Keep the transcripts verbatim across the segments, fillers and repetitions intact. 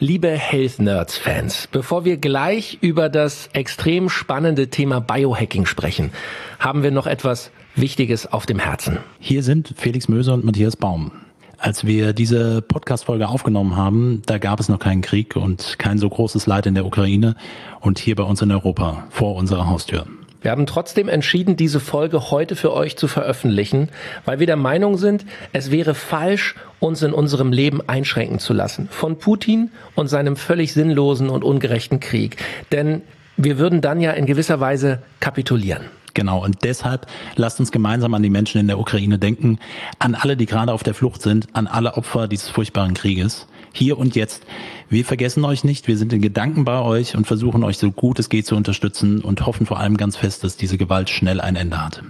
Liebe Health Nerds Fans, bevor wir gleich über das extrem spannende Thema Biohacking sprechen, haben wir noch etwas Wichtiges auf dem Herzen. Hier sind Felix Möser und Matthias Baum. Als wir diese Podcast-Folge aufgenommen haben, da gab es noch keinen Krieg und kein so großes Leid in der Ukraine und hier bei uns in Europa vor unserer Haustür. Wir haben trotzdem entschieden, diese Folge heute für euch zu veröffentlichen, weil wir der Meinung sind, es wäre falsch, uns in unserem Leben einschränken zu lassen von Putin und seinem völlig sinnlosen und ungerechten Krieg. Denn wir würden dann ja in gewisser Weise kapitulieren. Genau, und deshalb lasst uns gemeinsam an die Menschen in der Ukraine denken, an alle, die gerade auf der Flucht sind, an alle Opfer dieses furchtbaren Krieges. Hier und jetzt. Wir vergessen euch nicht, wir sind in Gedanken bei euch und versuchen euch so gut es geht zu unterstützen und hoffen vor allem ganz fest, dass diese Gewalt schnell ein Ende hat.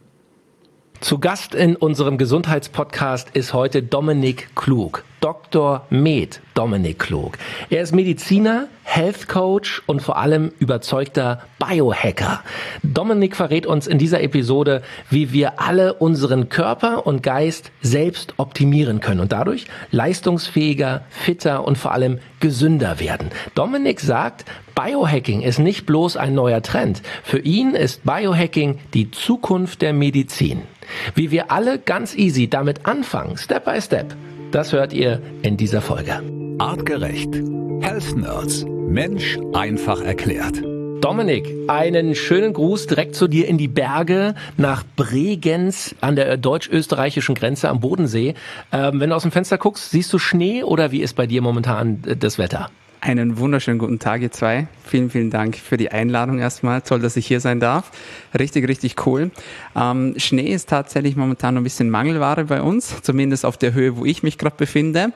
Zu Gast in unserem Gesundheitspodcast ist heute Dominik Klug, Doktor Med Dominik Klug. Er ist Mediziner, Health Coach und vor allem überzeugter Biohacker. Dominik verrät uns in dieser Episode, wie wir alle unseren Körper und Geist selbst optimieren können und dadurch leistungsfähiger, fitter und vor allem gesünder werden. Dominik sagt, Biohacking ist nicht bloß ein neuer Trend. Für ihn ist Biohacking die Zukunft der Medizin. Wie wir alle ganz easy damit anfangen, Step by Step, das hört ihr in dieser Folge. Artgerecht. Health Nerds. Mensch einfach erklärt. Dominik, einen schönen Gruß direkt zu dir in die Berge nach Bregenz an der deutsch-österreichischen Grenze am Bodensee. Ähm, wenn du aus dem Fenster guckst, siehst du Schnee oder wie ist bei dir momentan das Wetter? Einen wunderschönen guten Tag, ihr zwei. Vielen, vielen Dank für die Einladung erstmal. Toll, dass ich hier sein darf. Richtig, richtig cool. Ähm, Schnee ist tatsächlich momentan noch ein bisschen Mangelware bei uns, zumindest auf der Höhe, wo ich mich gerade befinde.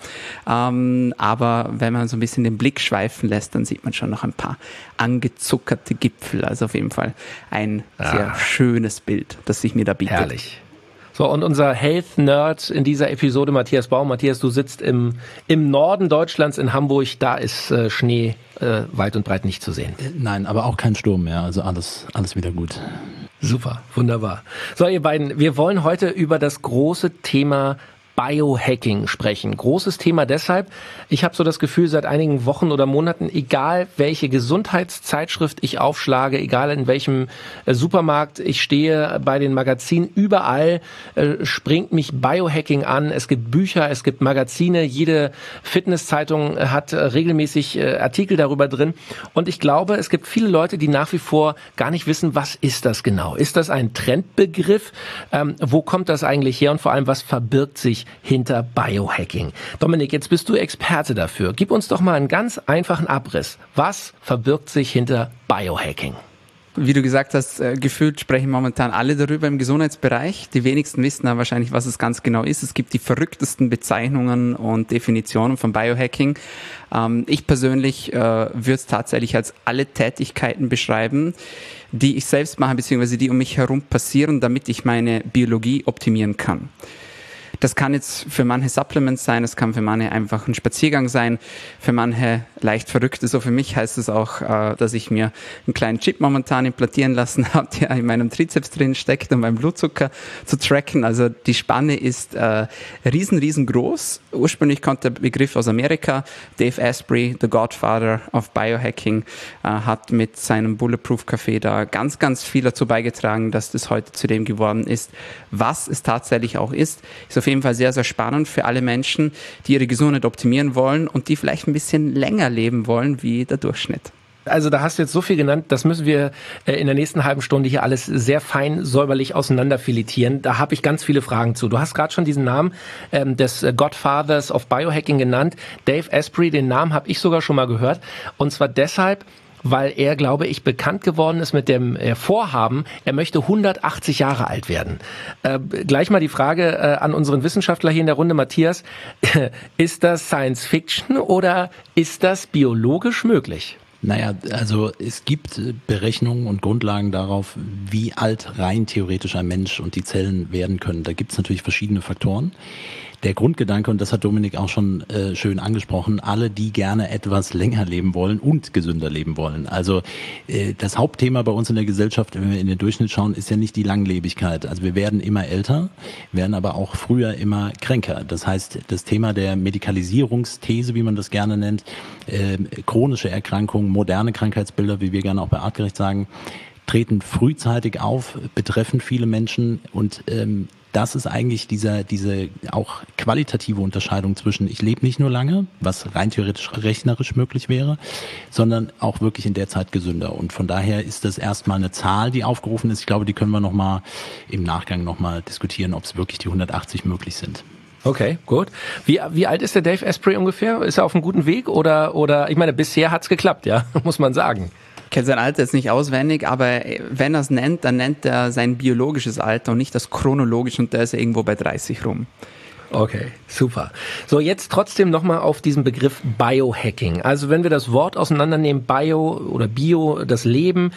Ähm, aber wenn man so ein bisschen den Blick schweifen lässt, dann sieht man schon noch ein paar angezuckerte Gipfel. Also auf jeden Fall ein ah. sehr schönes Bild, das sich mir da bietet. Herrlich. So, und unser Health-Nerd in dieser Episode, Matthias Baum. Matthias, du sitzt im, im Norden Deutschlands in Hamburg, da ist äh, Schnee äh, weit und breit nicht zu sehen. Nein, aber auch kein Sturm mehr, also alles, alles wieder gut. Super, wunderbar. So, ihr beiden, wir wollen heute über das große Thema Biohacking sprechen. Großes Thema deshalb, ich habe so das Gefühl, seit einigen Wochen oder Monaten, egal welche Gesundheitszeitschrift ich aufschlage, egal in welchem äh, Supermarkt ich stehe, bei den Magazinen, überall äh, springt mich Biohacking an. Es gibt Bücher, es gibt Magazine, jede Fitnesszeitung hat äh, regelmäßig äh, Artikel darüber drin. Und ich glaube, es gibt viele Leute, die nach wie vor gar nicht wissen, was ist das genau? Ist das ein Trendbegriff? Ähm, wo kommt das eigentlich her? Und vor allem, was verbirgt sich hinter Biohacking? Dominik, jetzt bist du Experte dafür. Gib uns doch mal einen ganz einfachen Abriss. Was verbirgt sich hinter Biohacking? Wie du gesagt hast, äh, gefühlt sprechen momentan alle darüber im Gesundheitsbereich. Die wenigsten wissen aber wahrscheinlich, was es ganz genau ist. Es gibt die verrücktesten Bezeichnungen und Definitionen von Biohacking. Ähm, ich persönlich äh, würde es tatsächlich als alle Tätigkeiten beschreiben, die ich selbst mache, beziehungsweise die um mich herum passieren, damit ich meine Biologie optimieren kann. Das kann jetzt für manche Supplements sein, es kann für manche einfach ein Spaziergang sein, für manche leicht Verrückte. So für mich heißt es auch, dass ich mir einen kleinen Chip momentan implantieren lassen habe, der in meinem Trizeps drin steckt, um meinen Blutzucker zu tracken. Also die Spanne ist äh, riesen, riesengroß. Ursprünglich kommt der Begriff aus Amerika. Dave Asprey, the Godfather of Biohacking, äh, hat mit seinem Bulletproof Café da ganz, ganz viel dazu beigetragen, dass das heute zu dem geworden ist, was es tatsächlich auch ist. Ist auf jeden Fall sehr, sehr spannend für alle Menschen, die ihre Gesundheit optimieren wollen und die vielleicht ein bisschen länger leben wollen wie der Durchschnitt. Also da hast du jetzt so viel genannt, das müssen wir in der nächsten halben Stunde hier alles sehr fein säuberlich auseinanderfiletieren. Da habe ich ganz viele Fragen zu. Du hast gerade schon diesen Namen ähm, des Godfathers of Biohacking genannt. Dave Asprey, den Namen habe ich sogar schon mal gehört. Und zwar deshalb, weil er, glaube ich, bekannt geworden ist mit dem äh, Vorhaben, er möchte hundertachtzig Jahre alt werden. Äh, gleich mal die Frage äh, an unseren Wissenschaftler hier in der Runde, Matthias, ist das Science Fiction oder ist das biologisch möglich? Naja, also es gibt Berechnungen und Grundlagen darauf, wie alt rein theoretisch ein Mensch und die Zellen werden können. Da gibt es natürlich verschiedene Faktoren. der Grundgedanke, und das hat Dominik auch schon äh, schön angesprochen, alle, die gerne etwas länger leben wollen und gesünder leben wollen. Also äh, das Hauptthema bei uns in der Gesellschaft, wenn wir in den Durchschnitt schauen, ist ja nicht die Langlebigkeit. Also wir werden immer älter, werden aber auch früher immer kränker. Das heißt, das Thema der Medikalisierungsthese, wie man das gerne nennt, äh, chronische Erkrankungen, moderne Krankheitsbilder, wie wir gerne auch bei Artgerecht sagen, treten frühzeitig auf, betreffen viele Menschen und ähm, das ist eigentlich dieser, diese auch qualitative Unterscheidung zwischen ich lebe nicht nur lange, was rein theoretisch rechnerisch möglich wäre, sondern auch wirklich in der Zeit gesünder. Und von daher ist das erstmal eine Zahl, die aufgerufen ist. Ich glaube, die können wir nochmal im Nachgang nochmal diskutieren, ob es wirklich die hundertachtzig möglich sind. Okay, gut. Wie, wie alt ist der Dave Asprey ungefähr? Ist er auf einem guten Weg oder, oder ich meine, bisher hat's geklappt, ja, muss man sagen. Ich kenne sein Alter jetzt nicht auswendig, aber wenn er es nennt, dann nennt er sein biologisches Alter und nicht das chronologische und da ist er irgendwo bei dreißig rum. Okay, super. So, jetzt trotzdem nochmal auf diesen Begriff Biohacking. Also wenn wir das Wort auseinandernehmen, Bio oder Bio, das Leben,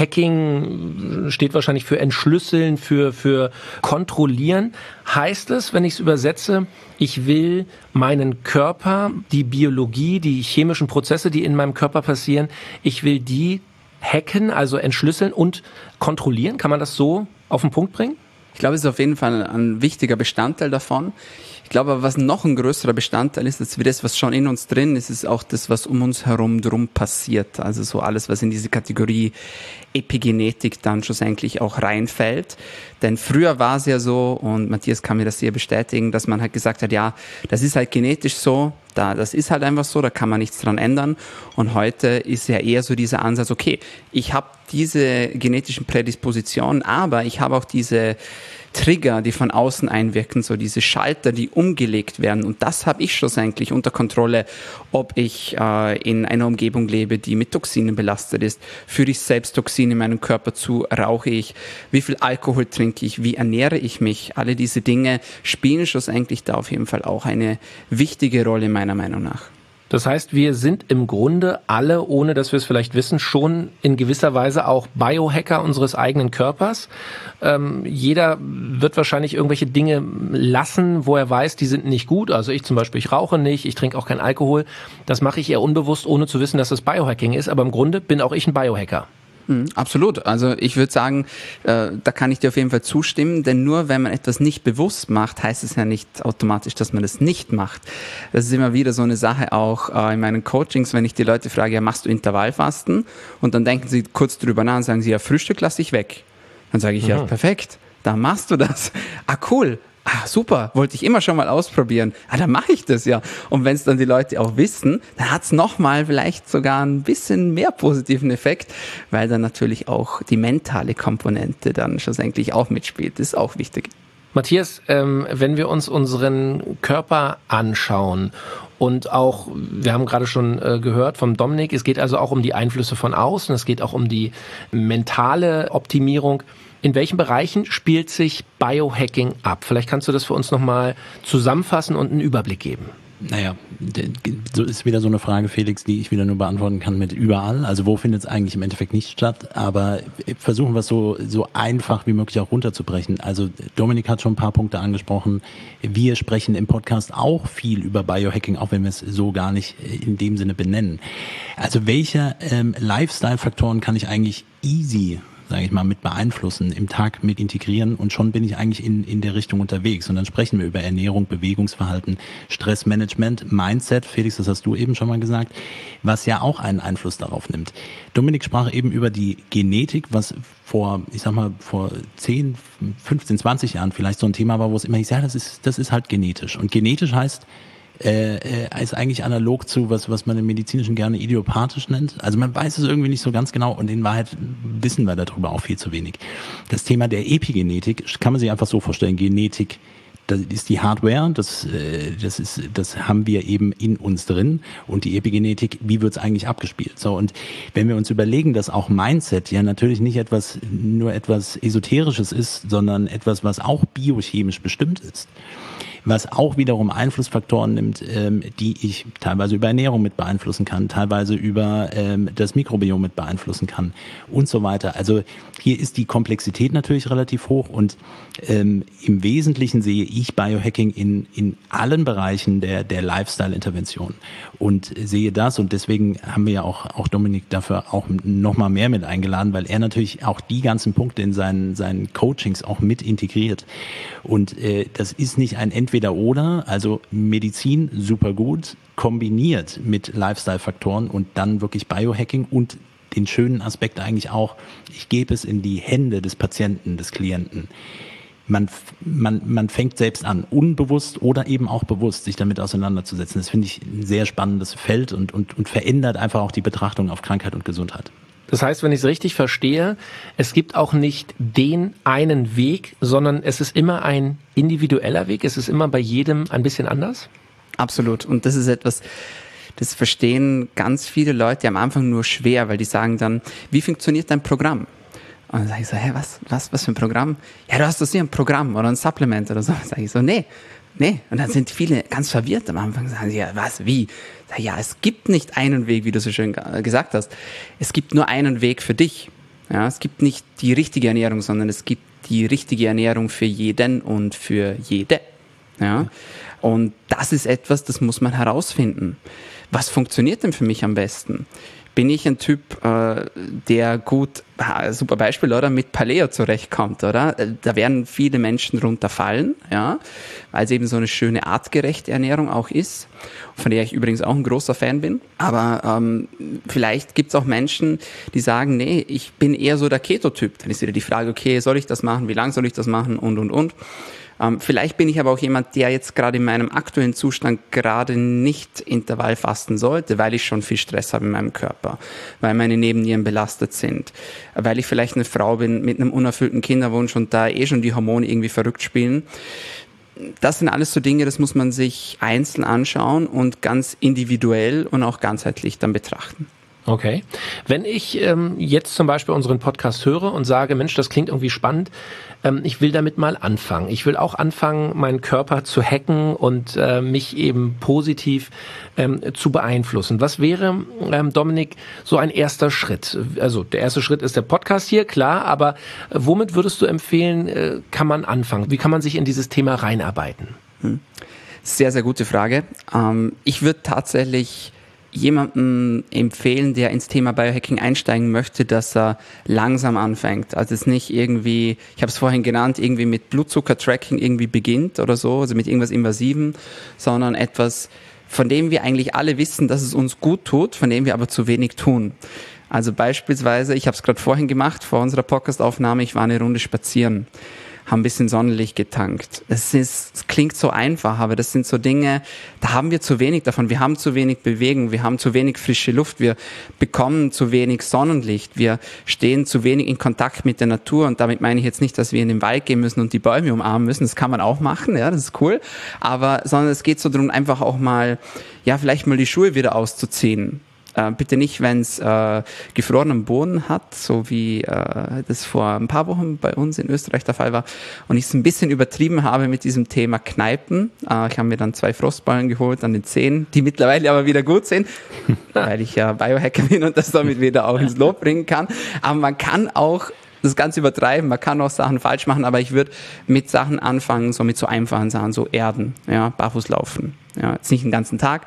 Hacking steht wahrscheinlich für entschlüsseln, für, für kontrollieren. Heißt es, wenn ich es übersetze, ich will meinen Körper, die Biologie, die chemischen Prozesse, die in meinem Körper passieren, ich will die hacken, also entschlüsseln und kontrollieren? Kann man das so auf den Punkt bringen? Ich glaube, es ist auf jeden Fall ein wichtiger Bestandteil davon. Ich glaube aber, was noch ein größerer Bestandteil ist, als wie das, was schon in uns drin ist, ist auch das, was um uns herum drum passiert. Also so alles, was in diese Kategorie Epigenetik dann schlussendlich auch reinfällt. Denn früher war es ja so, und Matthias kann mir das sehr bestätigen, dass man halt gesagt hat, ja, das ist halt genetisch so, da, das ist halt einfach so, da kann man nichts dran ändern. Und heute ist ja eher so dieser Ansatz, okay, ich habe diese genetischen Prädispositionen, aber ich habe auch diese Trigger, die von außen einwirken, so diese Schalter, die umgelegt werden. Und das habe ich schlussendlich unter Kontrolle, ob ich äh, in einer Umgebung lebe, die mit Toxinen belastet ist. Führe ich selbst Toxine in meinem Körper zu? Rauche ich? Wie viel Alkohol trinke ich? Wie ernähre ich mich? Alle diese Dinge spielen schlussendlich da auf jeden Fall auch eine wichtige Rolle meiner Meinung nach. Das heißt, wir sind im Grunde alle, ohne dass wir es vielleicht wissen, schon in gewisser Weise auch Biohacker unseres eigenen Körpers. Ähm, jeder wird wahrscheinlich irgendwelche Dinge lassen, wo er weiß, die sind nicht gut. Also ich zum Beispiel, ich rauche nicht, ich trinke auch keinen Alkohol. Das mache ich eher unbewusst, ohne zu wissen, dass das Biohacking ist. Aber im Grunde bin auch ich ein Biohacker. Mhm, absolut. Also ich würde sagen, äh, da kann ich dir auf jeden Fall zustimmen, denn nur wenn man etwas nicht bewusst macht, heißt es ja nicht automatisch, dass man das nicht macht. Das ist immer wieder so eine Sache auch äh, in meinen Coachings, wenn ich die Leute frage, ja, machst du Intervallfasten? Und dann denken sie kurz drüber nach und sagen sie, ja, Frühstück lasse ich weg. Dann sage ich, mhm. ja, perfekt, dann machst du das. Ah, cool. Ah, super, wollte ich immer schon mal ausprobieren. Ah, dann mache ich das ja. Und wenn es dann die Leute auch wissen, dann hat es nochmal vielleicht sogar ein bisschen mehr positiven Effekt, weil dann natürlich auch die mentale Komponente dann schlussendlich auch mitspielt. Das ist auch wichtig. Matthias, ähm, wenn wir uns unseren Körper anschauen und auch, wir haben gerade schon äh, gehört vom Dominik, es geht also auch um die Einflüsse von außen, es geht auch um die mentale Optimierung. In welchen Bereichen spielt sich Biohacking ab? Vielleicht kannst du das für uns nochmal zusammenfassen und einen Überblick geben. Naja, so ist wieder so eine Frage, Felix, die ich wieder nur beantworten kann mit überall. Also wo findet es eigentlich im Endeffekt nicht statt? Aber versuchen wir es so, so einfach wie möglich auch runterzubrechen. Also Dominik hat schon ein paar Punkte angesprochen. Wir sprechen im Podcast auch viel über Biohacking, auch wenn wir es so gar nicht in dem Sinne benennen. Also welche ähm, Lifestyle-Faktoren kann ich eigentlich easy, sage ich mal, mit beeinflussen, im Tag mit integrieren und schon bin ich eigentlich in, in der Richtung unterwegs. Und dann sprechen wir über Ernährung, Bewegungsverhalten, Stressmanagement, Mindset, Felix, das hast du eben schon mal gesagt, was ja auch einen Einfluss darauf nimmt. Dominik sprach eben über die Genetik, was vor, ich sag mal, vor zehn, fünfzehn, zwanzig Jahren vielleicht so ein Thema war, wo es immer hieß, ja, das ist, das ist halt genetisch. Und genetisch heißt, Äh, äh, ist eigentlich analog zu was, was man im Medizinischen gerne idiopathisch nennt. Also man weiß es irgendwie nicht so ganz genau und in Wahrheit wissen wir darüber auch viel zu wenig. Das Thema der Epigenetik kann man sich einfach so vorstellen. Genetik, das ist die Hardware, das, äh, das ist, das haben wir eben in uns drin und die Epigenetik, wie wird es eigentlich abgespielt? So, und wenn wir uns überlegen, dass auch Mindset ja natürlich nicht etwas, nur etwas Esoterisches ist, sondern etwas, was auch biochemisch bestimmt ist. was auch wiederum Einflussfaktoren nimmt, ähm, die ich teilweise über Ernährung mit beeinflussen kann, teilweise über ähm, das Mikrobiom mit beeinflussen kann und so weiter. Also hier ist die Komplexität natürlich relativ hoch und ähm, im Wesentlichen sehe ich Biohacking in, in allen Bereichen der, der Lifestyle-Intervention und sehe das und deswegen haben wir ja auch, auch Dominik dafür auch nochmal mehr mit eingeladen, weil er natürlich auch die ganzen Punkte in seinen, seinen Coachings auch mit integriert. Und äh, das ist nicht ein Entweder-Oder, also Medizin super gut, kombiniert mit Lifestyle-Faktoren und dann wirklich Biohacking und den schönen Aspekt eigentlich auch, ich gebe es in die Hände des Patienten, des Klienten. Man, man, man fängt selbst an, unbewusst oder eben auch bewusst, sich damit auseinanderzusetzen. Das finde ich ein sehr spannendes Feld und, und, und verändert einfach auch die Betrachtung auf Krankheit und Gesundheit. Das heißt, wenn ich es richtig verstehe, es gibt auch nicht den einen Weg, sondern es ist immer ein individueller Weg. Es ist immer bei jedem ein bisschen anders? Absolut. Und das ist etwas, das verstehen ganz viele Leute am Anfang nur schwer, weil die sagen dann, wie funktioniert dein Programm? Und dann sage ich so, hä, was, was, was für ein Programm? Ja, du hast doch hier ein Programm oder ein Supplement oder so. Dann sage ich so, nee, nee. Und dann sind viele ganz verwirrt am Anfang, sagen sie, ja, was, wie? Sag ich, ja, es gibt nicht einen Weg, wie du so schön gesagt hast. Es gibt nur einen Weg für dich. Ja, es gibt nicht die richtige Ernährung, sondern es gibt die richtige Ernährung für jeden und für jede. Ja. Und das ist etwas, das muss man herausfinden. Was funktioniert denn für mich am besten? Bin ich ein Typ, äh, der gut, super Beispiel, oder, mit Paleo zurechtkommt, oder? Da werden viele Menschen drunter fallen, ja, weil es eben so eine schöne artgerechte Ernährung auch ist, von der ich übrigens auch ein großer Fan bin. Aber ähm, vielleicht gibt es auch Menschen, die sagen, nee, ich bin eher so der Keto-Typ. Dann ist wieder die Frage, okay, soll ich das machen, wie lange soll ich das machen und, und, und. Ähm, vielleicht bin ich aber auch jemand, der jetzt gerade in meinem aktuellen Zustand gerade nicht Intervall fasten sollte, weil ich schon viel Stress habe in meinem Körper, weil meine Nebennieren belastet sind, weil ich vielleicht eine Frau bin mit einem unerfüllten Kinderwunsch und da eh schon die Hormone irgendwie verrückt spielen. Das sind alles so Dinge, das muss man sich einzeln anschauen und ganz individuell und auch ganzheitlich dann betrachten. Okay. Wenn ich ähm, jetzt zum Beispiel unseren Podcast höre und sage, Mensch, das klingt irgendwie spannend, ähm, ich will damit mal anfangen. Ich will auch anfangen, meinen Körper zu hacken und äh, mich eben positiv ähm, zu beeinflussen. Was wäre, ähm, Dominik, so ein erster Schritt? Also der erste Schritt ist der Podcast hier, klar, aber äh, womit würdest du empfehlen, äh, kann man anfangen? Wie kann man sich in dieses Thema reinarbeiten? Hm. Sehr, sehr gute Frage. Ähm, ich würde tatsächlich jemanden empfehlen, der ins Thema Biohacking einsteigen möchte, dass er langsam anfängt. Also es nicht irgendwie, ich habe es vorhin genannt, irgendwie mit Blutzucker-Tracking irgendwie beginnt oder so, also mit irgendwas Invasivem, sondern etwas, von dem wir eigentlich alle wissen, dass es uns gut tut, von dem wir aber zu wenig tun. Also beispielsweise, ich habe es gerade vorhin gemacht, vor unserer Podcast-Aufnahme, ich war eine Runde spazieren, haben ein bisschen Sonnenlicht getankt. Es ist, es klingt so einfach, aber das sind so Dinge, da haben wir zu wenig davon. Wir haben zu wenig Bewegung, wir haben zu wenig frische Luft, wir bekommen zu wenig Sonnenlicht, wir stehen zu wenig in Kontakt mit der Natur und damit meine ich jetzt nicht, dass wir in den Wald gehen müssen und die Bäume umarmen müssen. Das kann man auch machen, ja, das ist cool. Aber, sondern es geht so darum, einfach auch mal, ja, vielleicht mal die Schuhe wieder auszuziehen. Äh, bitte nicht, wenn es äh, gefrorenen Boden hat, so wie äh, das vor ein paar Wochen bei uns in Österreich der Fall war und ich es ein bisschen übertrieben habe mit diesem Thema Kneipen. Äh, ich habe mir dann zwei Frostballen geholt an den Zehen, die mittlerweile aber wieder gut sind, weil ich ja Biohacker bin und das damit wieder auch ins Lob bringen kann. Aber man kann auch das Ganze übertreiben, man kann auch Sachen falsch machen, aber ich würde mit Sachen anfangen, so mit so einfachen Sachen, so Erden, ja, barfuß laufen, ja, jetzt nicht den ganzen Tag.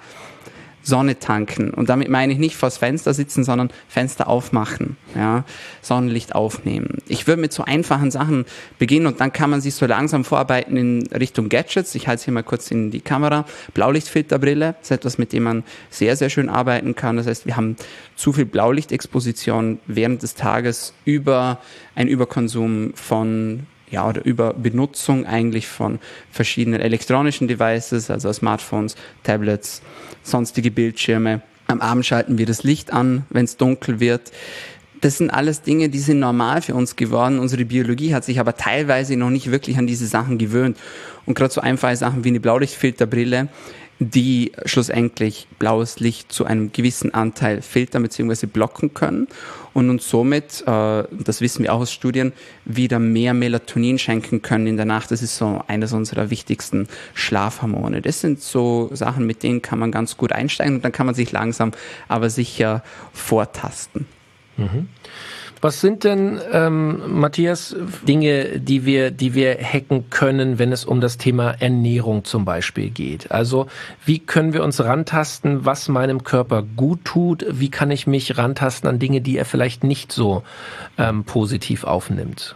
Sonne tanken. Und damit meine ich nicht vors Fenster sitzen, sondern Fenster aufmachen, ja, Sonnenlicht aufnehmen. Ich würde mit so einfachen Sachen beginnen und dann kann man sich so langsam vorarbeiten in Richtung Gadgets. Ich halte es hier mal kurz in die Kamera. Blaulichtfilterbrille ist etwas, mit dem man sehr, sehr schön arbeiten kann. Das heißt, wir haben zu viel Blaulichtexposition während des Tages über einen Überkonsum von ja, oder über Benutzung eigentlich von verschiedenen elektronischen Devices, also Smartphones, Tablets, sonstige Bildschirme. Am Abend schalten wir das Licht an, wenn es dunkel wird. Das sind alles Dinge, die sind normal für uns geworden. Unsere Biologie hat sich aber teilweise noch nicht wirklich an diese Sachen gewöhnt. Und gerade so einfache Sachen wie eine Blaulichtfilterbrille die schlussendlich blaues Licht zu einem gewissen Anteil filtern bzw. blocken können und uns somit, äh, das wissen wir auch aus Studien, wieder mehr Melatonin schenken können in der Nacht. Das ist so eines unserer wichtigsten Schlafhormone. Das sind so Sachen, mit denen kann man ganz gut einsteigen und dann kann man sich langsam aber sicher vortasten. Mhm. Was sind denn, ähm, Matthias, Dinge, die wir, die wir hacken können, wenn es um das Thema Ernährung zum Beispiel geht? Also wie können wir uns rantasten, was meinem Körper gut tut? Wie kann ich mich rantasten an Dinge, die er vielleicht nicht so ähm, positiv aufnimmt?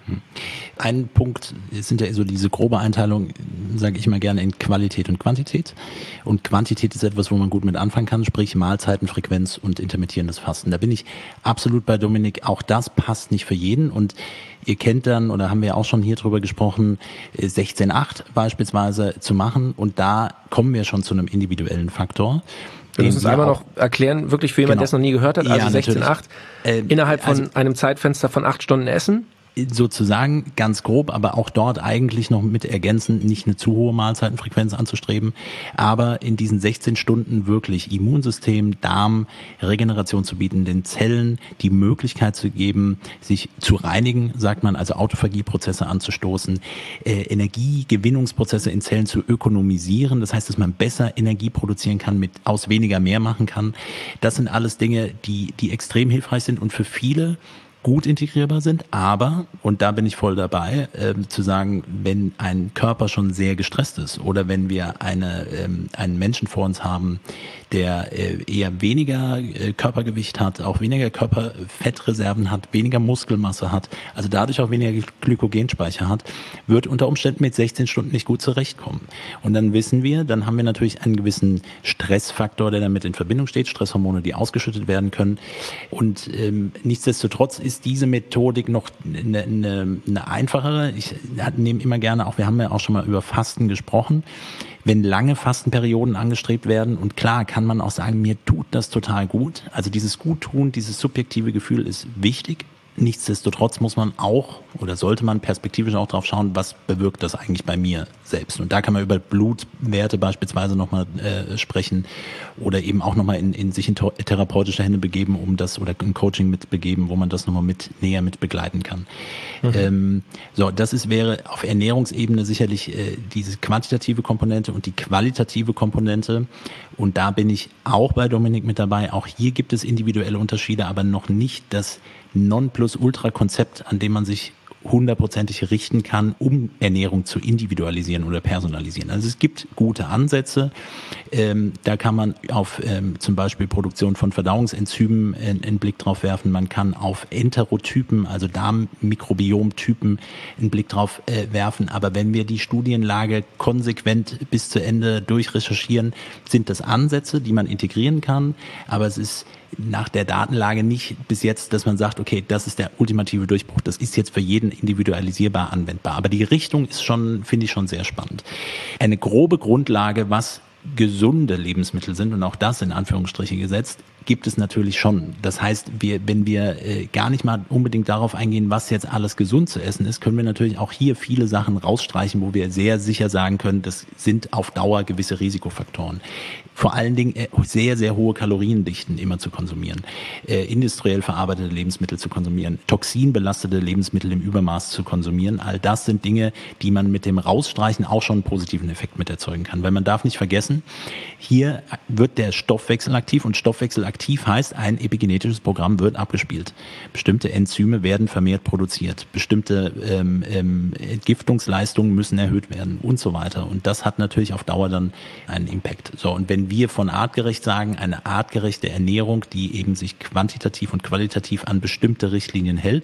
Ein Punkt sind ja so diese grobe Einteilung, sage ich mal gerne, in Qualität und Quantität. Und Quantität ist etwas, wo man gut mit anfangen kann, sprich Mahlzeitenfrequenz und intermittierendes Fasten. Da bin ich absolut bei Dominik. Auch das passt nicht für jeden. Und ihr kennt dann, oder haben wir auch schon hier drüber gesprochen, sechzehn acht beispielsweise zu machen. Und da kommen wir schon zu einem individuellen Faktor. Wir müssen es einmal noch erklären, wirklich für jemanden, genau, der es noch nie gehört hat. Also ja, sechzehn acht, äh, innerhalb von also, einem Zeitfenster von acht Stunden essen. Sozusagen ganz grob, aber auch dort eigentlich noch mit ergänzend nicht eine zu hohe Mahlzeitenfrequenz anzustreben, aber in diesen sechzehn Stunden wirklich Immunsystem, Darm, Regeneration zu bieten, den Zellen die Möglichkeit zu geben, sich zu reinigen, sagt man, also Autophagieprozesse anzustoßen, äh, Energiegewinnungsprozesse in Zellen zu ökonomisieren, das heißt, dass man besser Energie produzieren kann, mit aus weniger mehr machen kann. Das sind alles Dinge, die, die extrem hilfreich sind und für viele gut integrierbar sind, aber, und da bin ich voll dabei, äh, zu sagen, wenn ein Körper schon sehr gestresst ist oder wenn wir eine, ähm, einen Menschen vor uns haben, der äh, eher weniger äh, Körpergewicht hat, auch weniger Körperfettreserven hat, weniger Muskelmasse hat, also dadurch auch weniger Glykogenspeicher hat, wird unter Umständen mit sechzehn Stunden nicht gut zurechtkommen. Und dann wissen wir, dann haben wir natürlich einen gewissen Stressfaktor, der damit in Verbindung steht, Stresshormone, die ausgeschüttet werden können. Und ähm, nichtsdestotrotz ist ist diese Methodik noch eine, eine, eine einfachere. Ich nehme immer gerne auch, wir haben ja auch schon mal über Fasten gesprochen, wenn lange Fastenperioden angestrebt werden und klar kann man auch sagen, mir tut das total gut. Also dieses Guttun, dieses subjektive Gefühl ist wichtig. Nichtsdestotrotz muss man auch oder sollte man perspektivisch auch drauf schauen, was bewirkt das eigentlich bei mir selbst. Und da kann man über Blutwerte beispielsweise nochmal äh, sprechen oder eben auch nochmal in, in sich in therapeutische Hände begeben, um das oder ein Coaching mitbegeben, wo man das nochmal mit näher mit begleiten kann. Mhm. Ähm, so, das ist wäre auf Ernährungsebene sicherlich äh, diese quantitative Komponente und die qualitative Komponente. Und da bin ich auch bei Dominik mit dabei. Auch hier gibt es individuelle Unterschiede, aber noch nicht das Nonplusultra-Konzept, an dem man sich hundertprozentig richten kann, um Ernährung zu individualisieren oder personalisieren. Also es gibt gute Ansätze. Ähm, da kann man auf ähm, zum Beispiel Produktion von Verdauungsenzymen einen, einen Blick drauf werfen. Man kann auf Enterotypen, also Darmmikrobiomtypen, einen Blick drauf äh, werfen. Aber wenn wir die Studienlage konsequent bis zu Ende durchrecherchieren, sind das Ansätze, die man integrieren kann. Aber es ist nach der Datenlage nicht bis jetzt, dass man sagt, okay, das ist der ultimative Durchbruch, das ist jetzt für jeden individualisierbar anwendbar. Aber die Richtung ist schon, finde ich schon sehr spannend. Eine grobe Grundlage, was gesunde Lebensmittel sind und auch das in Anführungsstriche gesetzt, gibt es natürlich schon. Das heißt, wir, wenn wir äh, gar nicht mal unbedingt darauf eingehen, was jetzt alles gesund zu essen ist, können wir natürlich auch hier viele Sachen rausstreichen, wo wir sehr sicher sagen können, das sind auf Dauer gewisse Risikofaktoren. Vor allen Dingen äh, sehr, sehr hohe Kaloriendichten immer zu konsumieren, äh, industriell verarbeitete Lebensmittel zu konsumieren, toxinbelastete Lebensmittel im Übermaß zu konsumieren. All das sind Dinge, die man mit dem Rausstreichen auch schon einen positiven Effekt mit erzeugen kann. Weil man darf nicht vergessen, hier wird der Stoffwechsel aktiv und Stoffwechsel aktiv heißt, ein epigenetisches Programm wird abgespielt. Bestimmte Enzyme werden vermehrt produziert, bestimmte ähm, ähm, Entgiftungsleistungen müssen erhöht werden und so weiter. Und das hat natürlich auf Dauer dann einen Impact. So, und wenn wir von artgerecht sagen, eine artgerechte Ernährung, die eben sich quantitativ und qualitativ an bestimmte Richtlinien hält,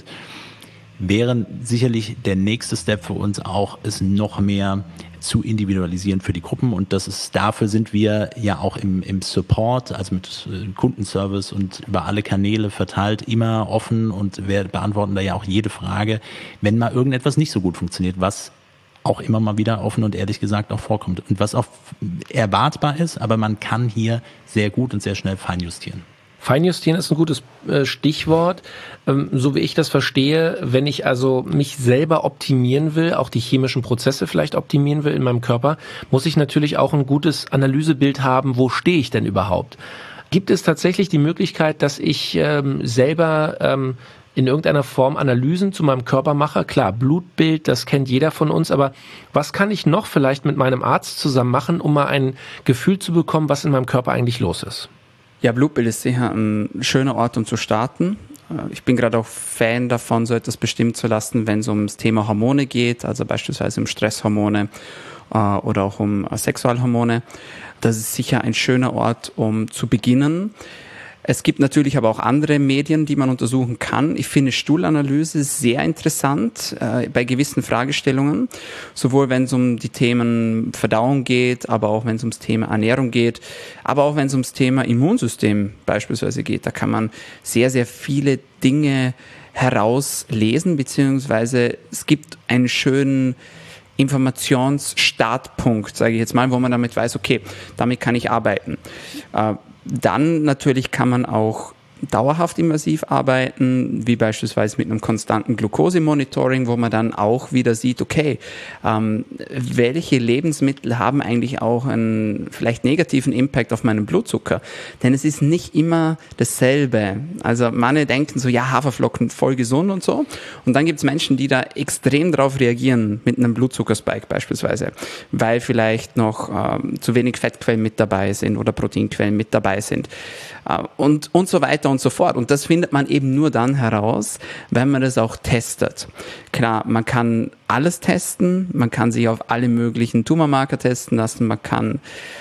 wären sicherlich der nächste Step für uns auch, es noch mehr zu individualisieren für die Gruppen. Und das ist, dafür sind wir ja auch im, im Support, also mit Kundenservice und über alle Kanäle verteilt, immer offen und wir beantworten da ja auch jede Frage, wenn mal irgendetwas nicht so gut funktioniert, was auch immer mal wieder offen und ehrlich gesagt auch vorkommt und was auch erwartbar ist, aber man kann hier sehr gut und sehr schnell feinjustieren. Feinjustieren ist ein gutes äh, Stichwort. Ähm, so wie ich das verstehe, wenn ich also mich selber optimieren will, auch die chemischen Prozesse vielleicht optimieren will in meinem Körper, muss ich natürlich auch ein gutes Analysebild haben, wo stehe ich denn überhaupt? Gibt es tatsächlich die Möglichkeit, dass ich ähm, selber ähm, in irgendeiner Form Analysen zu meinem Körper mache? Klar, Blutbild, das kennt jeder von uns, aber was kann ich noch vielleicht mit meinem Arzt zusammen machen, um mal ein Gefühl zu bekommen, was in meinem Körper eigentlich los ist? Ja, Blutbild ist sicher ein schöner Ort, um zu starten. Ich bin gerade auch Fan davon, so etwas bestimmen zu lassen, wenn es ums Thema Hormone geht, also beispielsweise um Stresshormone äh, oder auch um äh, Sexualhormone. Das ist sicher ein schöner Ort, um zu beginnen. Es gibt natürlich aber auch andere Medien, die man untersuchen kann. Ich finde Stuhlanalyse sehr interessant äh, bei gewissen Fragestellungen, sowohl wenn es um die Themen Verdauung geht, aber auch wenn es ums Thema Ernährung geht, aber auch wenn es ums Thema Immunsystem beispielsweise geht. Da kann man sehr, sehr viele Dinge herauslesen, beziehungsweise es gibt einen schönen Informationsstartpunkt, sage ich jetzt mal, wo man damit weiß, okay, damit kann ich arbeiten. Äh, Dann natürlich kann man auch dauerhaft immersiv arbeiten, wie beispielsweise mit einem konstanten Glukosemonitoring, wo man dann auch wieder sieht, okay, ähm, welche Lebensmittel haben eigentlich auch einen vielleicht negativen Impact auf meinen Blutzucker? Denn es ist nicht immer dasselbe. Also manche denken so, ja, Haferflocken voll gesund und so. Und dann gibt es Menschen, die da extrem drauf reagieren mit einem Blutzuckerspike beispielsweise, weil vielleicht noch ähm, zu wenig Fettquellen mit dabei sind oder Proteinquellen mit dabei sind. Äh, und, und so weiter und so fort. Und das findet man eben nur dann heraus, wenn man das auch testet. Klar, man kann alles testen, man kann sich auf alle möglichen Tumormarker testen lassen, man kann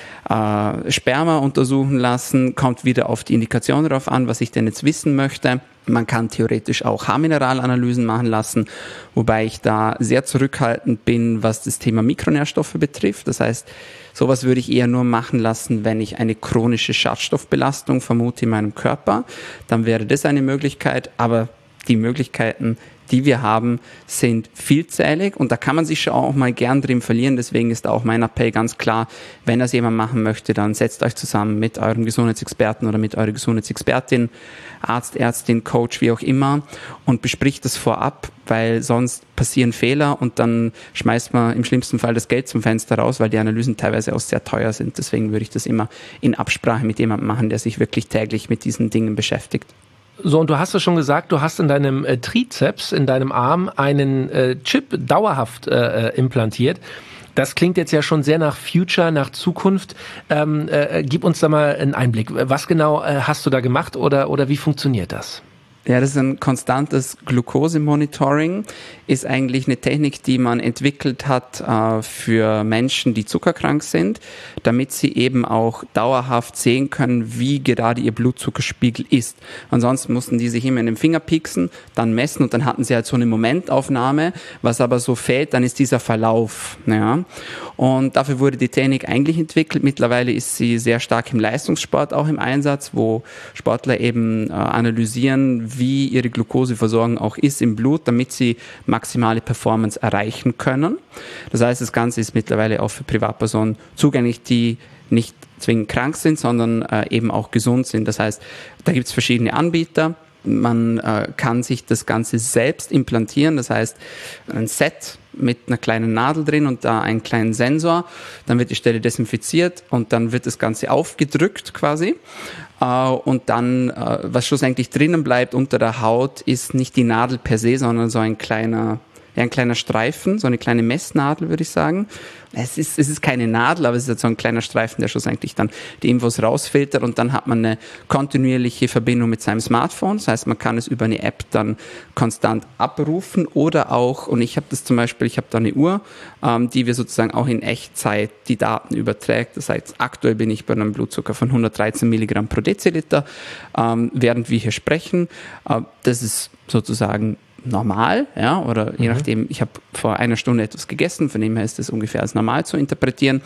äh, Sperma untersuchen lassen, kommt wieder auf die Indikation drauf an, was ich denn jetzt wissen möchte. Man kann theoretisch auch Haarmineralanalysen machen lassen, wobei ich da sehr zurückhaltend bin, was das Thema Mikronährstoffe betrifft. Das heißt, sowas würde ich eher nur machen lassen, wenn ich eine chronische Schadstoffbelastung vermute in meinem Körper. Dann wäre das eine Möglichkeit, aber die Möglichkeiten, die wir haben, sind vielzählig und da kann man sich schon auch mal gern drin verlieren. Deswegen ist da auch mein Appell ganz klar, wenn das jemand machen möchte, dann setzt euch zusammen mit eurem Gesundheitsexperten oder mit eurer Gesundheitsexpertin, Arzt, Ärztin, Coach, wie auch immer und bespricht das vorab, weil sonst passieren Fehler und dann schmeißt man im schlimmsten Fall das Geld zum Fenster raus, weil die Analysen teilweise auch sehr teuer sind. Deswegen würde ich das immer in Absprache mit jemandem machen, der sich wirklich täglich mit diesen Dingen beschäftigt. So, und du hast es schon gesagt, du hast in deinem äh, Trizeps, in deinem Arm, einen äh, Chip dauerhaft äh, implantiert. Das klingt jetzt ja schon sehr nach Future, nach Zukunft. Ähm, äh, gib uns da mal einen Einblick. Was genau äh, hast du da gemacht oder, oder wie funktioniert das? Ja, das ist ein konstantes Glukosemonitoring, ist eigentlich eine Technik, die man entwickelt hat äh, für Menschen, die zuckerkrank sind, damit sie eben auch dauerhaft sehen können, wie gerade ihr Blutzuckerspiegel ist. Ansonsten mussten die sich immer in den Finger pieksen, dann messen und dann hatten sie halt so eine Momentaufnahme. Was aber so fehlt, dann ist dieser Verlauf. Ja. Und dafür wurde die Technik eigentlich entwickelt. Mittlerweile ist sie sehr stark im Leistungssport auch im Einsatz, wo Sportler eben äh, analysieren, wie ihre Glukoseversorgung auch ist im Blut, damit sie maximale Performance erreichen können. Das heißt, das Ganze ist mittlerweile auch für Privatpersonen zugänglich, die nicht zwingend krank sind, sondern äh, eben auch gesund sind. Das heißt, da gibt es verschiedene Anbieter. Man äh, kann sich das Ganze selbst implantieren, das heißt ein Set mit einer kleinen Nadel drin und da einen kleinen Sensor. Dann wird die Stelle desinfiziert und dann wird das Ganze aufgedrückt quasi. Uh, und dann, uh, was schlussendlich drinnen bleibt unter der Haut, ist nicht die Nadel per se, sondern so ein kleiner, ja, ein kleiner Streifen, so eine kleine Messnadel, würde ich sagen. Es ist, es ist keine Nadel, aber es ist so ein kleiner Streifen, der schlussendlich dann die Infos rausfiltert und dann hat man eine kontinuierliche Verbindung mit seinem Smartphone. Das heißt, man kann es über eine App dann konstant abrufen oder auch, und ich habe das zum Beispiel, ich habe da eine Uhr, ähm, die wir sozusagen auch in Echtzeit die Daten überträgt. Das heißt, aktuell bin ich bei einem Blutzucker von hundertdreizehn Milligramm pro Deziliter, ähm, während wir hier sprechen. Äh, das ist sozusagen normal, ja, oder je mhm. nachdem, ich habe vor einer Stunde etwas gegessen, von dem her ist das ungefähr als normal zu interpretieren.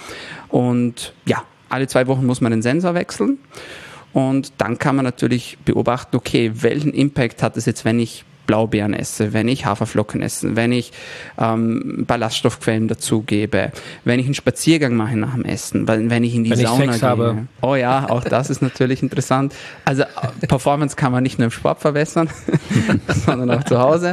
Und ja, alle zwei Wochen muss man den Sensor wechseln und dann kann man natürlich beobachten, okay, welchen Impact hat es jetzt, wenn ich Blaubeeren esse, wenn ich Haferflocken esse, wenn ich ähm, Ballaststoffquellen dazugebe, wenn ich einen Spaziergang mache nach dem Essen, wenn ich in die wenn Sauna ich Sex gehe. habe. Oh ja, auch das ist natürlich interessant. Also Performance kann man nicht nur im Sport verbessern, sondern auch zu Hause.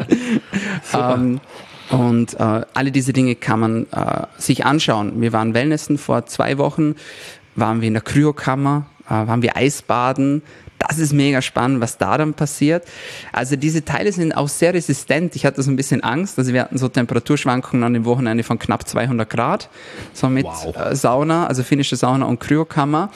Ähm, und äh, alle diese Dinge kann man äh, sich anschauen. Wir waren Wellnessen vor zwei Wochen, waren wir in der Kryokammer, äh, waren wir Eisbaden. Das ist mega spannend, was da dann passiert. Also diese Teile sind auch sehr resistent. Ich hatte so ein bisschen Angst. Also wir hatten so Temperaturschwankungen an dem Wochenende von knapp zweihundert Grad. So mit wow. äh, Sauna, also finnische Sauna und Kryokammer.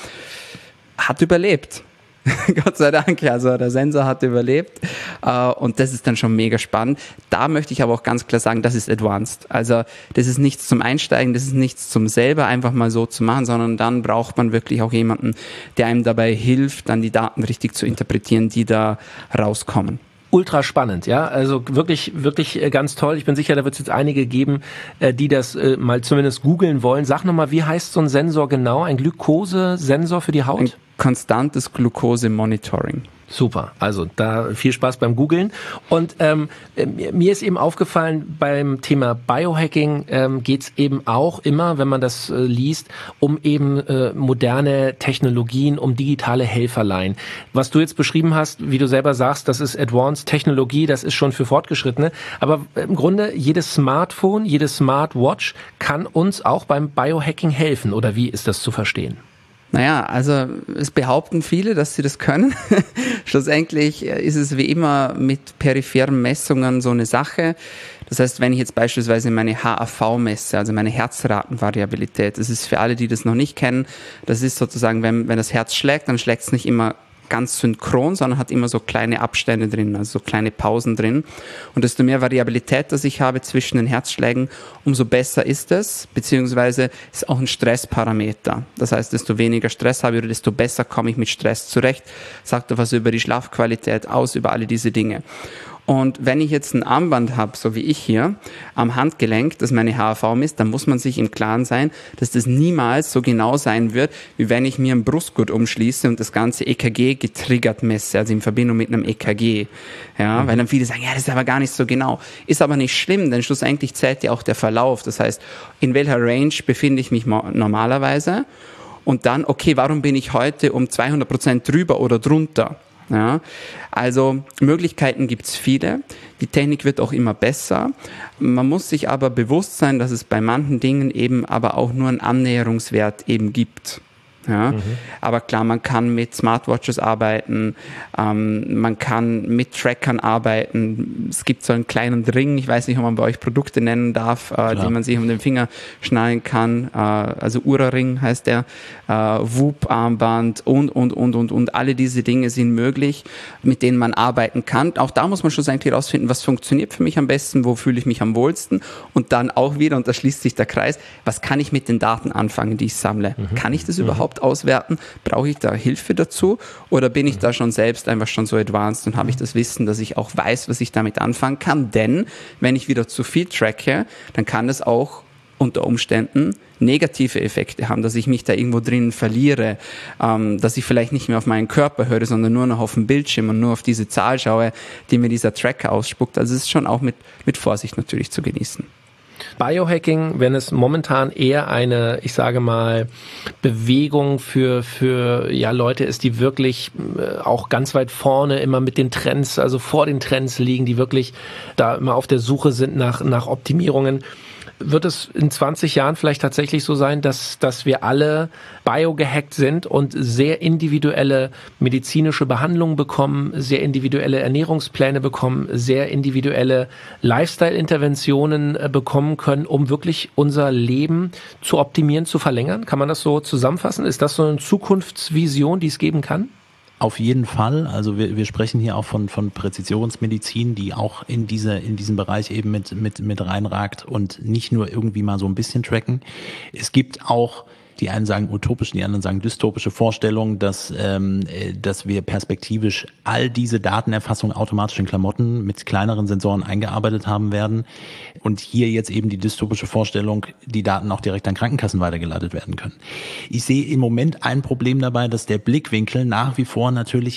Hat überlebt. Gott sei Dank, also der Sensor hat überlebt und das ist dann schon mega spannend. Da möchte ich aber auch ganz klar sagen, das ist advanced. Also das ist nichts zum Einsteigen, das ist nichts zum selber einfach mal so zu machen, sondern dann braucht man wirklich auch jemanden, der einem dabei hilft, dann die Daten richtig zu interpretieren, die da rauskommen. Ultra spannend, ja, also wirklich, wirklich ganz toll. Ich bin sicher, da wird es jetzt einige geben, die das mal zumindest googeln wollen. Sag nochmal, wie heißt so ein Sensor genau? Ein Glukosesensor für die Haut? Ein konstantes Glucose-Monitoring. Super, also da viel Spaß beim Googlen. Und ähm, mir ist eben aufgefallen, beim Thema Biohacking ähm, geht es eben auch immer, wenn man das äh, liest, um eben äh, moderne Technologien, um digitale Helferlein. Was du jetzt beschrieben hast, wie du selber sagst, das ist Advanced Technologie, das ist schon für Fortgeschrittene. Aber im Grunde jedes Smartphone, jede Smartwatch kann uns auch beim Biohacking helfen. Oder wie ist das zu verstehen? Naja, also es behaupten viele, dass sie das können. Schlussendlich ist es wie immer mit peripheren Messungen so eine Sache. Das heißt, wenn ich jetzt beispielsweise meine H A V messe, also meine Herzratenvariabilität, das ist für alle, die das noch nicht kennen, das ist sozusagen, wenn, wenn das Herz schlägt, dann schlägt es nicht immer ganz synchron, sondern hat immer so kleine Abstände drin, also so kleine Pausen drin. Und desto mehr Variabilität, das ich habe zwischen den Herzschlägen, umso besser ist es, beziehungsweise ist auch ein Stressparameter. Das heißt, desto weniger Stress habe ich, desto besser komme ich mit Stress zurecht. Sagt doch was über die Schlafqualität aus, über alle diese Dinge. Und wenn ich jetzt ein Armband habe, so wie ich hier, am Handgelenk, das meine H A V misst, dann muss man sich im Klaren sein, dass das niemals so genau sein wird, wie wenn ich mir einen Brustgurt umschließe und das ganze E K G getriggert messe, also in Verbindung mit einem E K G. Ja, mhm. Weil dann viele sagen, ja, das ist aber gar nicht so genau. Ist aber nicht schlimm, denn schlussendlich zählt ja auch der Verlauf. Das heißt, in welcher Range befinde ich mich normalerweise? Und dann, okay, warum bin ich heute um zweihundert Prozent drüber oder drunter? Ja, also Möglichkeiten gibt's viele. Die Technik wird auch immer besser. Man muss sich aber bewusst sein, dass es bei manchen Dingen eben aber auch nur einen Annäherungswert eben gibt. Ja, mhm. Aber klar, man kann mit Smartwatches arbeiten, ähm, man kann mit Trackern arbeiten. Es gibt so einen kleinen Ring, ich weiß nicht, ob man bei euch Produkte nennen darf, äh, die man sich um den Finger schnallen kann. Äh, also Ura-Ring heißt der, äh, Whoop-Armband und, und, und, und, und. Alle diese Dinge sind möglich, mit denen man arbeiten kann. Auch da muss man schlussendlich herausfinden, was funktioniert für mich am besten, wo fühle ich mich am wohlsten. Und dann auch wieder, und da schließt sich der Kreis, was kann ich mit den Daten anfangen, die ich sammle? Mhm. Kann ich das mhm. überhaupt auswerten? Brauche ich da Hilfe dazu? Oder bin ich da schon selbst einfach schon so advanced und habe ich das Wissen, dass ich auch weiß, was ich damit anfangen kann? Denn wenn ich wieder zu viel tracke, dann kann das auch unter Umständen negative Effekte haben, dass ich mich da irgendwo drin verliere, ähm, dass ich vielleicht nicht mehr auf meinen Körper höre, sondern nur noch auf den Bildschirm und nur auf diese Zahl schaue, die mir dieser Tracker ausspuckt. Also es ist schon auch mit, mit Vorsicht natürlich zu genießen. Biohacking, wenn es momentan eher eine, ich sage mal, Bewegung für für ja Leute ist, die wirklich äh, auch ganz weit vorne immer mit den Trends, also vor den Trends liegen, die wirklich da immer auf der Suche sind nach nach Optimierungen. Wird es in zwanzig Jahren vielleicht tatsächlich so sein, dass dass wir alle biogehackt sind und sehr individuelle medizinische Behandlungen bekommen, sehr individuelle Ernährungspläne bekommen, sehr individuelle Lifestyle-Interventionen bekommen können, um wirklich unser Leben zu optimieren, zu verlängern? Kann man das so zusammenfassen? Ist das so eine Zukunftsvision, die es geben kann? Auf jeden Fall. Also wir, wir sprechen hier auch von, von Präzisionsmedizin, die auch in diese, in diesen Bereich eben mit, mit, mit reinragt und nicht nur irgendwie mal so ein bisschen tracken. Es gibt auch, die einen sagen utopische, die anderen sagen dystopische Vorstellungen, dass, ähm, dass wir perspektivisch all diese Datenerfassung automatisch in Klamotten mit kleineren Sensoren eingearbeitet haben werden und hier jetzt eben die dystopische Vorstellung, die Daten auch direkt an Krankenkassen weitergeleitet werden können. Ich sehe im Moment ein Problem dabei, dass der Blickwinkel nach wie vor natürlich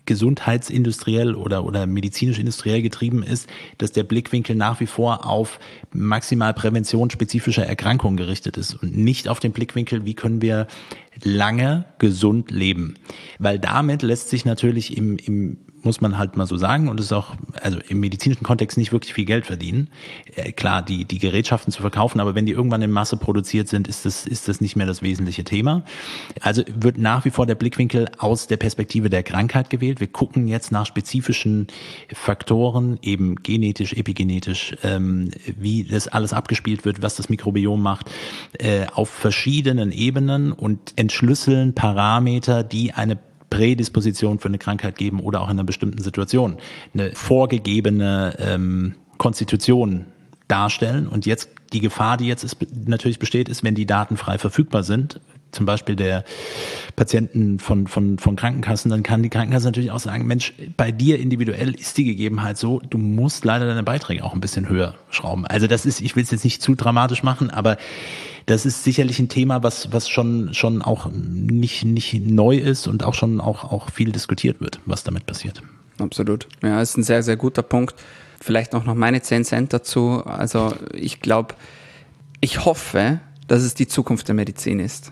gesundheitsindustriell oder, oder medizinisch-industriell getrieben ist, dass der Blickwinkel nach wie vor auf maximal Prävention spezifischer Erkrankungen gerichtet ist und nicht auf den Blickwinkel, wie können wir lange gesund leben. Weil damit lässt sich natürlich im, im muss man halt mal so sagen, und es ist auch also im medizinischen Kontext nicht wirklich viel Geld verdienen. Äh, klar, die die Gerätschaften zu verkaufen, aber wenn die irgendwann in Masse produziert sind, ist das ist das nicht mehr das wesentliche Thema. Also wird nach wie vor der Blickwinkel aus der Perspektive der Krankheit gewählt. Wir gucken jetzt nach spezifischen Faktoren, eben genetisch, epigenetisch, ähm, wie das alles abgespielt wird, was das Mikrobiom macht, äh, auf verschiedenen Ebenen und entschlüsseln Parameter, die eine Prädisposition für eine Krankheit geben oder auch in einer bestimmten Situation eine vorgegebene ähm, Konstitution darstellen. Und jetzt die Gefahr, die jetzt ist, natürlich besteht, ist, wenn die Daten frei verfügbar sind, zum Beispiel der Patienten von, von, von Krankenkassen, dann kann die Krankenkasse natürlich auch sagen, Mensch, bei dir individuell ist die Gegebenheit so, du musst leider deine Beiträge auch ein bisschen höher schrauben. Also das ist, ich will es jetzt nicht zu dramatisch machen, aber das ist sicherlich ein Thema, was, was schon, schon auch nicht, nicht neu ist und auch schon auch, auch viel diskutiert wird, was damit passiert. Absolut. Ja, ist ein sehr, sehr guter Punkt. Vielleicht auch noch meine zehn Cent dazu. Also ich glaube, ich hoffe, dass es die Zukunft der Medizin ist,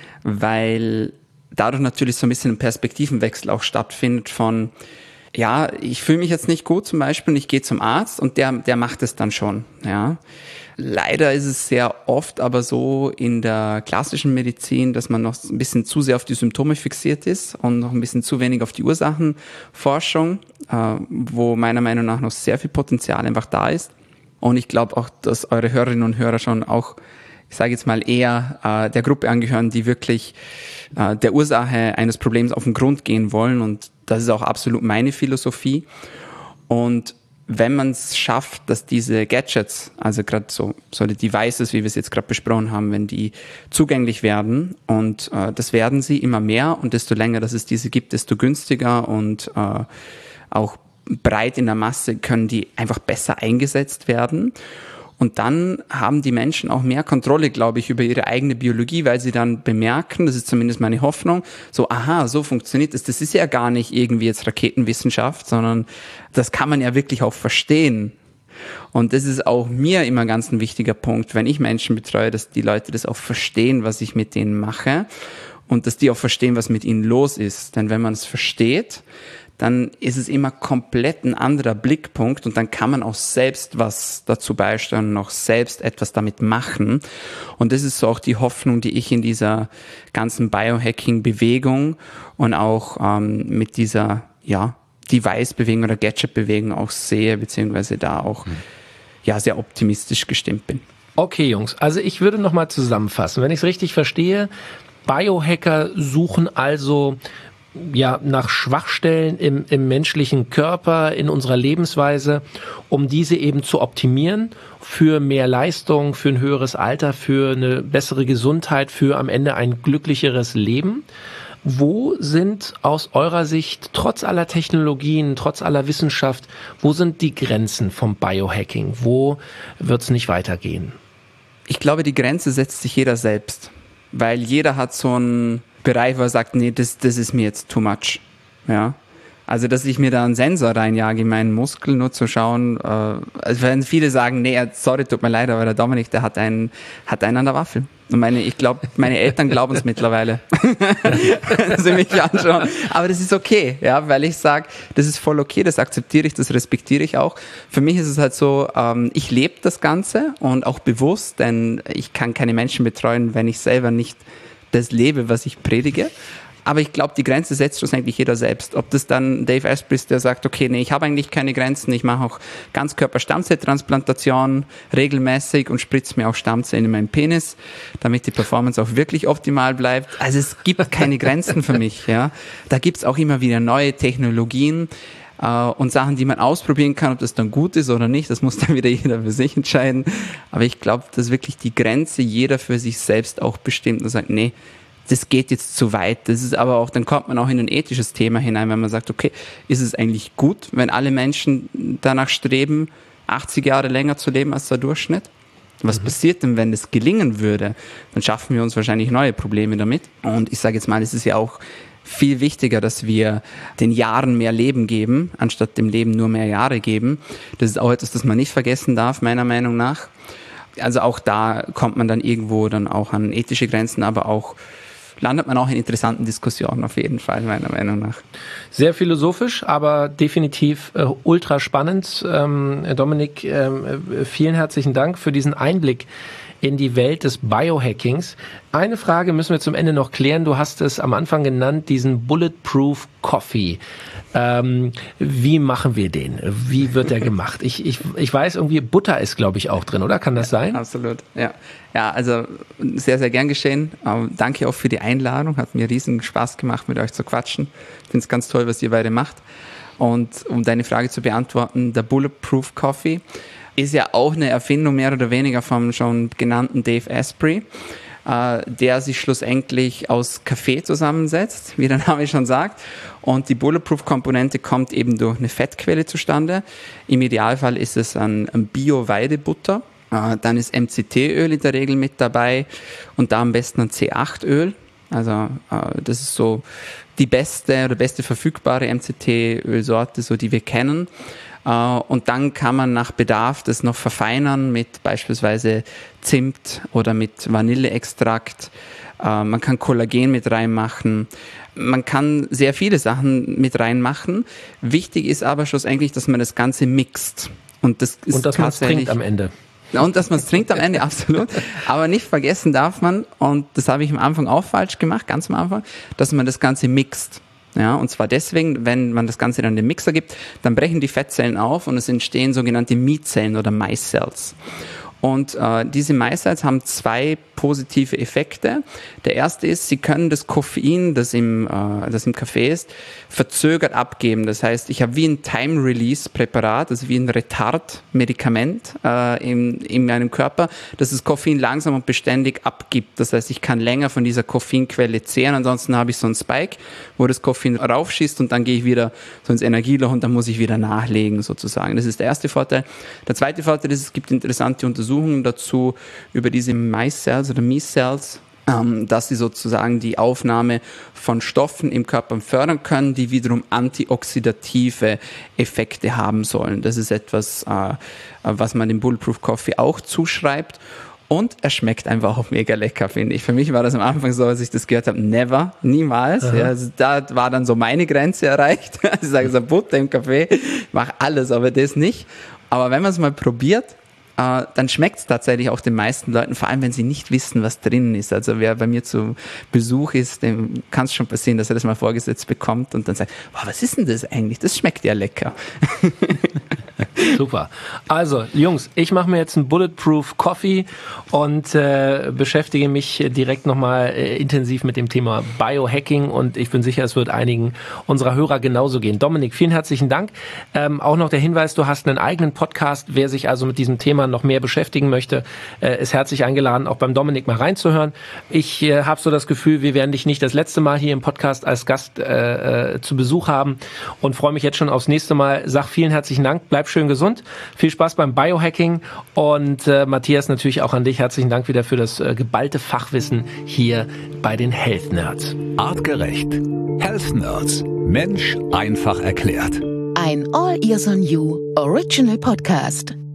weil dadurch natürlich so ein bisschen ein Perspektivenwechsel auch stattfindet von, ja, ich fühle mich jetzt nicht gut zum Beispiel und ich gehe zum Arzt und der, der macht es dann schon, ja. Leider ist es sehr oft aber so in der klassischen Medizin, dass man noch ein bisschen zu sehr auf die Symptome fixiert ist und noch ein bisschen zu wenig auf die Ursachenforschung, äh, wo meiner Meinung nach noch sehr viel Potenzial einfach da ist. Und ich glaube auch, dass eure Hörerinnen und Hörer schon auch, ich sage jetzt mal eher äh, der Gruppe angehören, die wirklich äh, der Ursache eines Problems auf den Grund gehen wollen. Und das ist auch absolut meine Philosophie. Und wenn man es schafft, dass diese Gadgets, also gerade so, so die Devices, wie wir es jetzt gerade besprochen haben, wenn die zugänglich werden, und äh, das werden sie immer mehr, und desto länger, dass es diese gibt, desto günstiger und äh, auch breit in der Masse können die einfach besser eingesetzt werden. Und dann haben die Menschen auch mehr Kontrolle, glaube ich, über ihre eigene Biologie, weil sie dann bemerken, das ist zumindest meine Hoffnung, so, aha, so funktioniert das. Das ist ja gar nicht irgendwie jetzt Raketenwissenschaft, sondern das kann man ja wirklich auch verstehen. Und das ist auch mir immer ganz ein wichtiger Punkt, wenn ich Menschen betreue, dass die Leute das auch verstehen, was ich mit denen mache, und dass die auch verstehen, was mit ihnen los ist. Denn wenn man es versteht, dann ist es immer komplett ein anderer Blickpunkt, und dann kann man auch selbst was dazu beisteuern, noch selbst etwas damit machen. Und das ist so auch die Hoffnung, die ich in dieser ganzen Biohacking-Bewegung und auch ähm, mit dieser ja Device-Bewegung oder Gadget-Bewegung auch sehe, beziehungsweise da auch mhm. ja sehr optimistisch gestimmt bin. Okay, Jungs, also ich würde nochmal zusammenfassen. Wenn ich es richtig verstehe, Biohacker suchen also ja nach Schwachstellen im, im menschlichen Körper, in unserer Lebensweise, um diese eben zu optimieren für mehr Leistung, für ein höheres Alter, für eine bessere Gesundheit, für am Ende ein glücklicheres Leben. Wo sind aus eurer Sicht, trotz aller Technologien, trotz aller Wissenschaft, wo sind die Grenzen vom Biohacking? Wo wird es nicht weitergehen? Ich glaube, die Grenze setzt sich jeder selbst, weil jeder hat so einen Bereich, wo er sagt, nee, das, das ist mir jetzt too much. Ja. Also, dass ich mir da einen Sensor reinjage in meinen Muskel, nur zu schauen, äh, also wenn viele sagen, nee, sorry, tut mir leid, aber der Dominik, der hat einen, hat einen an der Waffel. Und meine, ich glaube, meine Eltern glauben es mittlerweile, wenn sie mich anschauen. Aber das ist okay, ja, weil ich sage, das ist voll okay, das akzeptiere ich, das respektiere ich auch. Für mich ist es halt so, ähm, ich lebe das Ganze und auch bewusst, denn ich kann keine Menschen betreuen, wenn ich selber nicht das lebe, was ich predige. Aber ich glaube, die Grenze setzt schlussendlich jeder selbst. Ob das dann Dave Asprey ist, der sagt, okay, nee, ich habe eigentlich keine Grenzen, ich mache auch Ganzkörper-Stammzelltransplantation regelmäßig und spritze mir auch Stammzellen in meinen Penis, damit die Performance auch wirklich optimal bleibt. Also es gibt keine Grenzen für mich. Ja, da gibt's auch immer wieder neue Technologien äh, und Sachen, die man ausprobieren kann, ob das dann gut ist oder nicht. Das muss dann wieder jeder für sich entscheiden. Aber ich glaube, dass wirklich die Grenze jeder für sich selbst auch bestimmt und sagt, nee, das geht jetzt zu weit. Das ist aber auch, dann kommt man auch in ein ethisches Thema hinein, wenn man sagt, okay, ist es eigentlich gut, wenn alle Menschen danach streben, achtzig Jahre länger zu leben als der Durchschnitt? Was mhm. passiert denn, wenn das gelingen würde? Dann schaffen wir uns wahrscheinlich neue Probleme damit. Und ich sage jetzt mal, es ist ja auch viel wichtiger, dass wir den Jahren mehr Leben geben, anstatt dem Leben nur mehr Jahre geben. Das ist auch etwas, das man nicht vergessen darf, meiner Meinung nach. Also auch da kommt man dann irgendwo dann auch an ethische Grenzen, aber auch landet man auch in interessanten Diskussionen auf jeden Fall, meiner Meinung nach. Sehr philosophisch, aber definitiv äh, ultra spannend. Ähm, Dominik, ähm, vielen herzlichen Dank für diesen Einblick in die Welt des Biohackings. Eine Frage müssen wir zum Ende noch klären. Du hast es am Anfang genannt, diesen Bulletproof Coffee. Ähm, wie machen wir den? Wie wird der gemacht? Ich, ich, ich weiß, irgendwie Butter ist, glaube ich, auch drin, oder? Kann das sein? Ja, absolut, ja. Ja, also sehr, sehr gern geschehen. Ähm, danke auch für die Einladung. Hat mir riesen Spaß gemacht, mit euch zu quatschen. Ich finde es ganz toll, was ihr beide macht. Und um deine Frage zu beantworten, der Bulletproof Coffee ist ja auch eine Erfindung mehr oder weniger vom schon genannten Dave Asprey, äh, der sich schlussendlich aus Kaffee zusammensetzt, wie der Name schon sagt. Und die Bulletproof-Komponente kommt eben durch eine Fettquelle zustande. Im Idealfall ist es ein, ein Bio-Weidebutter. Äh, dann ist M C T-Öl in der Regel mit dabei und da am besten ein C acht Öl. Also äh, das ist so die beste oder beste verfügbare M C T-Ölsorte, so die wir kennen. Und dann kann man nach Bedarf das noch verfeinern mit beispielsweise Zimt oder mit Vanilleextrakt. Man kann Kollagen mit reinmachen. Man kann sehr viele Sachen mit reinmachen. Wichtig ist aber schlussendlich, dass man das Ganze mixt. Und das ist Und dass man es trinkt am Ende. Und dass man es trinkt am Ende, absolut. Aber nicht vergessen darf man, und das habe ich am Anfang auch falsch gemacht, ganz am Anfang, dass man das Ganze mixt. Ja, und zwar deswegen, wenn man das Ganze dann in den Mixer gibt, dann brechen die Fettzellen auf und es entstehen sogenannte Miezzellen oder Maicells. Und äh, diese Maicells haben zwei positive Effekte. Der erste ist, sie können das Koffein, das im, äh, das im Kaffee ist, verzögert abgeben. Das heißt, ich habe wie ein Time-Release-Präparat, also wie ein Retard-Medikament äh, in, in meinem Körper, das das Koffein langsam und beständig abgibt. Das heißt, ich kann länger von dieser Koffeinquelle zehren. Ansonsten habe ich so einen Spike, wo das Koffein raufschießt und dann gehe ich wieder so ins Energieloch und dann muss ich wieder nachlegen sozusagen. Das ist der erste Vorteil. Der zweite Vorteil ist, es gibt interessante Untersuchungen dazu über diese Maicells oder Micelles, ähm, dass sie sozusagen die Aufnahme von Stoffen im Körper fördern können, die wiederum antioxidative Effekte haben sollen. Das ist etwas, äh, was man dem Bulletproof Coffee auch zuschreibt. Und er schmeckt einfach auch mega lecker, finde ich. Für mich war das am Anfang so, als ich das gehört habe, never, niemals. Ja, also da war dann so meine Grenze erreicht. Ich sage so, Butter im Kaffee, ich mache alles, aber das nicht. Aber wenn man es mal probiert, dann schmeckt es tatsächlich auch den meisten Leuten, vor allem wenn sie nicht wissen, was drin ist. Also wer bei mir zu Besuch ist, dem kann es schon passieren, dass er das mal vorgesetzt bekommt und dann sagt, wow, was ist denn das eigentlich? Das schmeckt ja lecker. Super. Also, Jungs, ich mache mir jetzt einen Bulletproof Coffee und äh, beschäftige mich direkt nochmal äh, intensiv mit dem Thema Biohacking und ich bin sicher, es wird einigen unserer Hörer genauso gehen. Dominik, vielen herzlichen Dank. Ähm, auch noch der Hinweis, du hast einen eigenen Podcast. Wer sich also mit diesem Thema noch mehr beschäftigen möchte, äh, ist herzlich eingeladen, auch beim Dominik mal reinzuhören. Ich äh, habe so das Gefühl, wir werden dich nicht das letzte Mal hier im Podcast als Gast äh, äh, zu Besuch haben und freue mich jetzt schon aufs nächste Mal. Sag vielen herzlichen Dank, bleib schön gesund, viel Spaß beim Biohacking und äh, Matthias, natürlich auch an dich, herzlichen Dank wieder für das äh, geballte Fachwissen hier bei den Health Nerds. Artgerecht. Health Nerds. Mensch einfach erklärt. Ein All Ears on You Original Podcast.